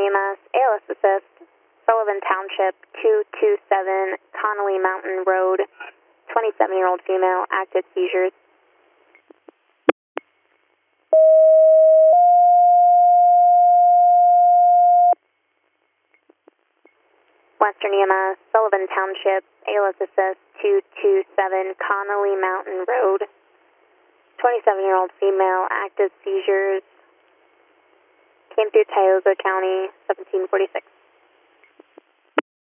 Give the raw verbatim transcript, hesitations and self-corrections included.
E M S, A L S assist, Sullivan Township, two two seven Connolly Mountain Road, twenty-seven-year-old female, active seizures. Western E M S, Sullivan Township, A L S assist, two two seven Connolly Mountain Road, twenty-seven-year-old female, active seizures. Came through Tioga County, seventeen forty-six.